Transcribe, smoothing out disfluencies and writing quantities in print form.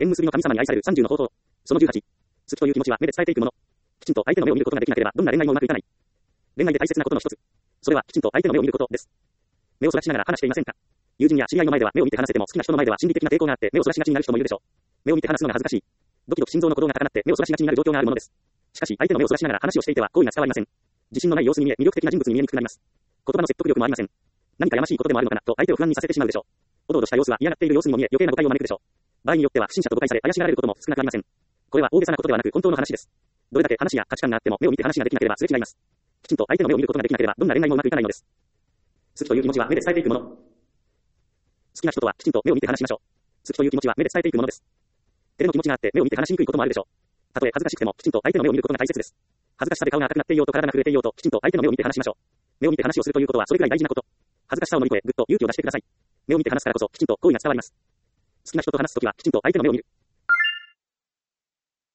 縁結びの神様に愛される30の方法。その18。好きという気持ちは目で伝えていくもの。きちんと相手の目を見ることができなければ、どんな恋愛もうまくいかない。恋愛で大切なことの一つ。それは、きちんと相手の目を見ることです。目をそらしながら話していませんか？友人や知り合いの前では目を見て話せても、好きな人の前では心理的な抵抗があって目をそらしがちになる人もいるでしょう。目を見て話すのが恥ずかしい。ドキドキ心臓の鼓動が高鳴って目をそらしがちになる状況があるものです。しかし、相手の目をそらしながら話をしていては、好意が伝わりません。自信のない様子に見え、魅力的な人物に見えにくくなります。言葉の説得力もありません。何かやましいことでもあるのかな、と相手を不安にさせてしまうでしょう。おどおどした様子は嫌がっている様子にも見え、余計な誤解を招くでしょう。場合によっては不審者と誤解され、怪しがられることも少なくありません。これは大げさなことではなく、本当の話です。どれだけ話や価値観があっても、目を見て話ができなければすれ違います。きちんと相手の目を見ることができなければ、どんな恋愛もうまくいかないのです。好きという気持ちは目で伝えていくもの。好きな人とはきちんと目を見て話しましょう。好きという気持ちは目で伝えていくものです。照れの気持ちがあって目を見て話しにくいこともあるでしょう。たとえ恥ずかしくても、きちんと相手の目を見ることが大切です。恥ずかしさで顔が赤くなっていようと体が震えていようと、きちんと相手の目を見て話しましょう。目を見て話をするということはそれくらい大事なこと。恥ずかしさを乗り越え、ぐっと勇気を出してください。目を見て話すからこそ、きちんと好意が伝わります。好きな人と話すときは、きちんと相手の目を見る。